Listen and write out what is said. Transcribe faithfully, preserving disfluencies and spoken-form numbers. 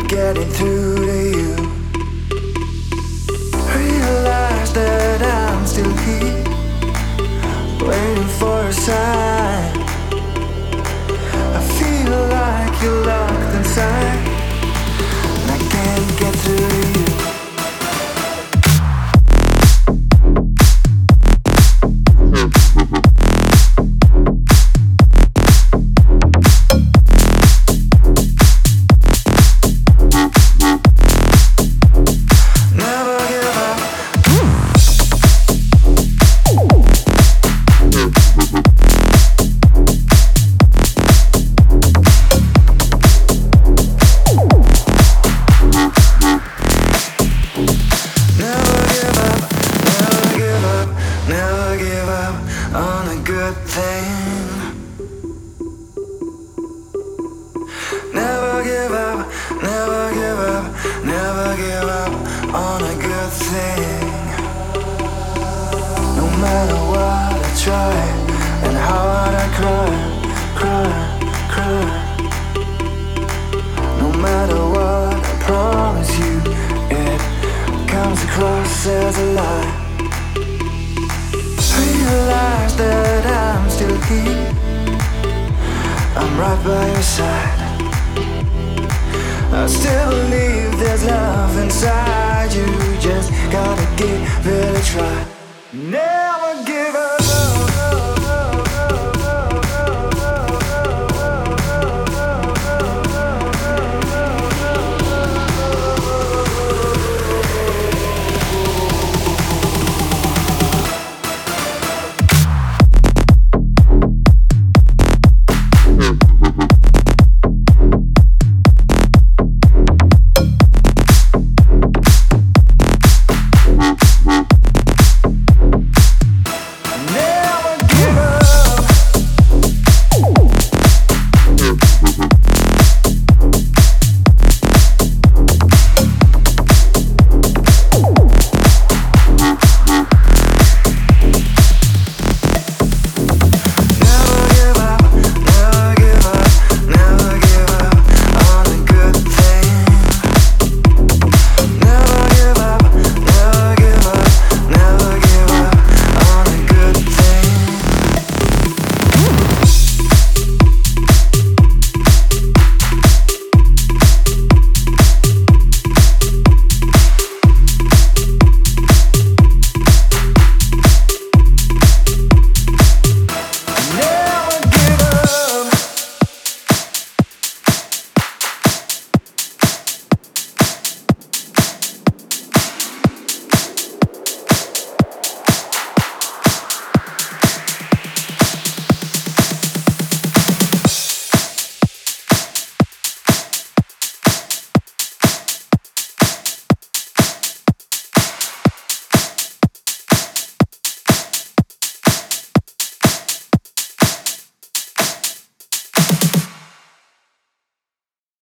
getting through to you. Realize that I'm still here, waiting for a sign. I feel like you're locked inside, and I can't get through to you. Never give up, never give up, never give up on a good thing. No matter what I try and how hard I cry, cry, cry. No matter what I promise you, it comes across as a lie. Realize that I'm still here, I'm right by your side. I still believe there's love inside you, just gotta give it a try. Never